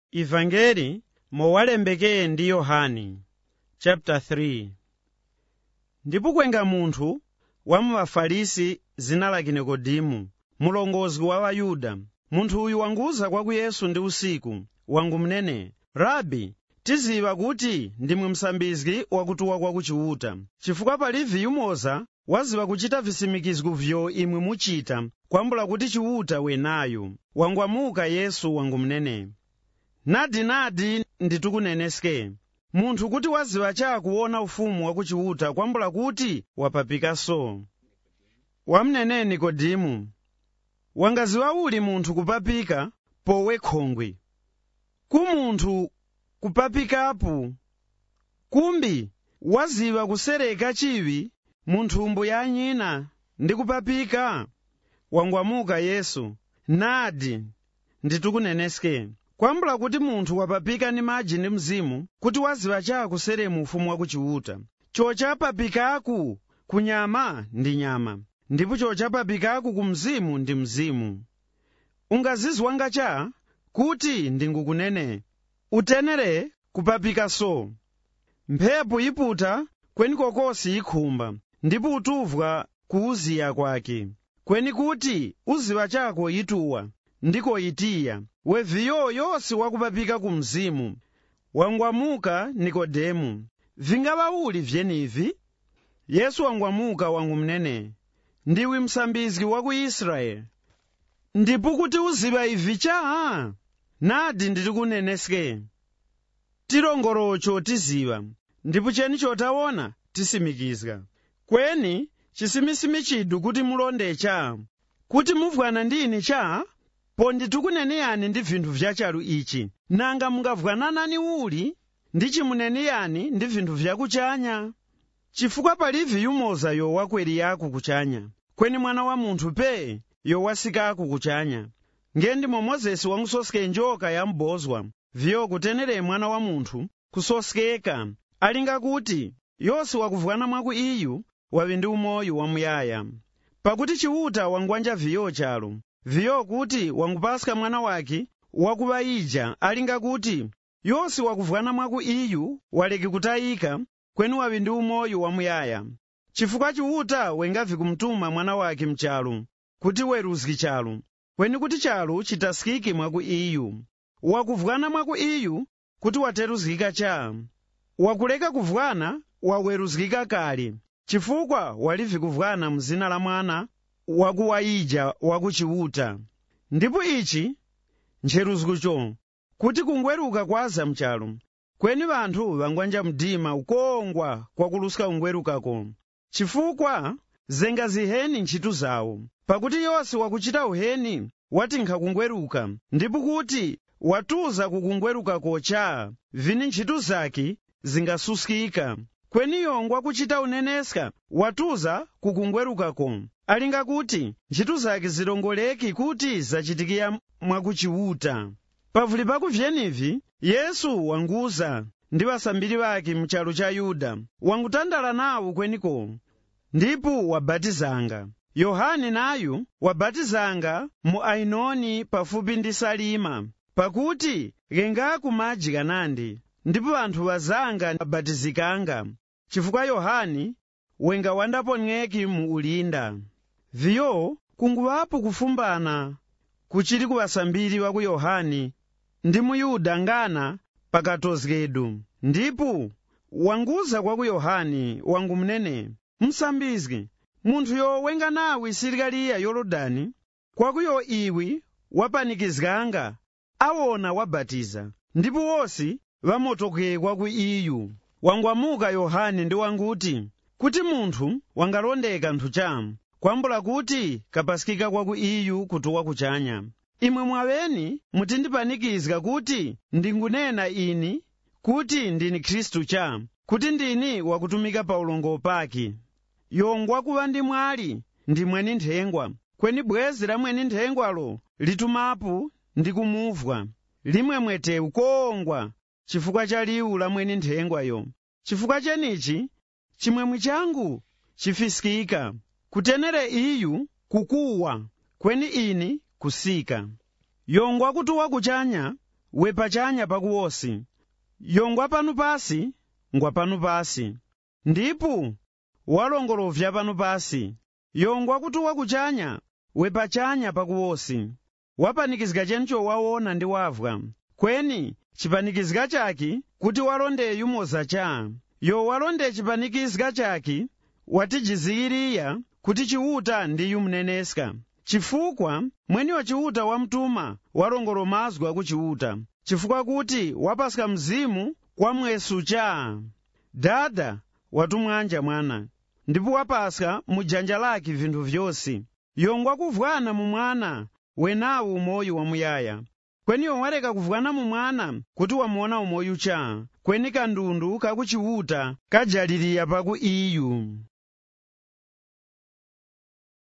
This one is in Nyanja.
Ivangeli mowalembekeye ndi Yohani chapter 3. Ndipo kwenga munthu wa Afarisi zina lake Nikodimo, mulongozi wa Ayuda. Munthu uyu wanguza kwa Yesu ndi usiku wangu mnene, Rabi, tiziva kuti ndimwe msambizgi wakutuwa kwa kuchiuta, chifukwa palivi yumoza waziva kuchita visimikizo vyo imwe muchita, kwambula kuti chiuta wenayo. Wangwamuka Yesu wangu mnene, nadi nditukuneneske, munthu kuti waziva cha kuona ufumu wakuchiuta kwambula kuti wapapika so. Wamnene Nikodimo, wangaziwa uli munthu kupapika powe khongwe, munthu kupapikapu, kumbi waziva kusereka chiwi munthumbu ya nyina ndi kupapika? Wangwamuka Yesu, nadi nditukuneneske, kwambula kuti munthu wapapika ni madzi ndi mzimu, kuti waziva cha kuseremu ufumu wakuchiuta. Chochapapikaku kunyama ndi nyama, ndipo chochapapikaku ku mzimu ndi mzimu. Ungazizwanga cha kuti ndingukunene, utenere kupapika so. Mphepo iputa kweni kokosi ikhumba, ndipo utuvwa kuuziya kwake, kweni kuti uziva chako ituwa ndiko itiya, weviyo yosi wakupapika ku mzimu. Wangwamuka Nikodemo, vingava uli vyenivi? Yesu wangwamuka wangu mnene, ndiwi msambizgi wa ku Israeli, ndipo kuti uziva ivi cha? Nadi nditikuneneske, tilongolocho tiziva, ndipo cheni chotaona tisimikizga. Kweni chisimisimi chidu kuti mulonde cha, kuti muvwana ndini cha, ponditukuneneyani ndi vinthu vyachalu ichi, nanga mungavwananani uli ndi chimuneneyani ndi vinthu vyakuchanya? Chifukwa palivi yumoza yowakweri yaku kuchanya, kweni mwana wa munthu pe yowasikaku kuchanya. Ngendimo Mozesi wangusoske njoka ya mbozwa, vyo kutenere mwana wa munthu kusoskeka, alinga kuti yosi wakuvwana mwaku iyu wawe ndi umoyo wamuyaya. Pakuti chiuta wangwanja viyo chalo, viyo kuti wangupaska mwana wake wakubayija, alinga kuti yosi wakuvwana mwaku iyu waleki kutayika, kweni wawe ndi umoyo wamuyaya. Chifukwa chiuta wengavi kumtuma mwana wake mchalo kuti weruzgi chalo, kweni kuti chalo chitasikiki mwaku iyu. Wakuvwana mwaku iyu kuti wateruzgika cha, wakuleka kuvwana waweruzgika kale, chifukwa walivi kuvwana mzina la mwana wakuwayija wakuchiuta. Ndipo ichi ncheruzgucho kuti kungweruka kwaza mchalo, kweni vanthu vangwanja mdima ukongwa kwakuluska ungwerukako, chifukwa zenga ziheni ntchitu zawo. Pakuti yose wakuchita uheni watinkha kungweruka, ndipo kuti watuza kukungweruka kocha, vini ntchitu zake zingasuskika. Kweni yongwa kuchita uneneska watuza kukungwerukako, alinga kuti ntchitu zake zilongoleki kuti zachitikiya mwakuchiuta. Pavuli paku vyenivi Yesu wanguza ndi vasambiri vake mchalo cha Yuda, wangutandala nawo kweniko, ndipo wabatizanga. Yohane nayu wabatizanga mu Ainoni pafupi ndi Salima, pakuti gengaku madzi kanandi, ndipo anthu wazanga abatizikanga, chifukwa Yohane wenga wandapong'eki mu ulinda. Viyo kunguwapo kufumbana kuchili ku vasambiri wa ku Yohane ndi mu Yuda ngana pakatozgedu. Ndipo wanguza kwa ku Yohane wangu mnene, msambizgi, munthu yowenga nawe sirikaliya Yorodani, kwakuyo iwi wapanikizganga awona wabatiza, ndipo wosi vamotoke kwaku iyu. Wangwamuka Yohane ndi wanguti, kuti munthu wangalondeka nthu chamu, kwambula kuti kapasikika kwaku iyu kutuwa kuchanya. Imwe mwaweni mutindipanikizga kuti ndingunena ini kuti ndini Khristu cha, kuti ndini wakutumika pa ulongo paki. Yongwa kuva ndi mwali ndi mweni nthengwa, kweni bwezi la mweni nthengwalo litumapu ndi kumuvwa, limwemwete ukongwa chifukwa cha liwu la mweni nthengwayo. Chifukwa chenichi chimwemwe changu chifisikika, kutenere iyu kukuwa, kweni ini kusika. Yongwa kutuwa kuchanya wepachanya pakuwosi, yongwa panu pasi ngwa panu pasi, ndipo walongolovya panu pasi, yongwa kutuwa kuchanya wepachanya pakuwosi, wapanikizika chencho waona ndi wavwa, kweni chipanikizika chaki kuti walondeyu mozacha, yo walonde chipanikizika chaki watijizikiriya kuti chiuta ndiyu mneneska, chifukwa mweni wa chiuta wamtuma walongolomazwa kuchiuta, chifukwa kuti wapaska mzimu kwa mwesu cha. Dada watumwanja mwana, ndipo wapaska mujanja lake vinthu vyosi, yongwa kuvwana mu mwana wenawu umoyo wamuyaya, kweni waleka kuvwana mu mwana kuti wamuona umoyo cha, kweni kandundu kakuchiuta kajaliriya paku iyu.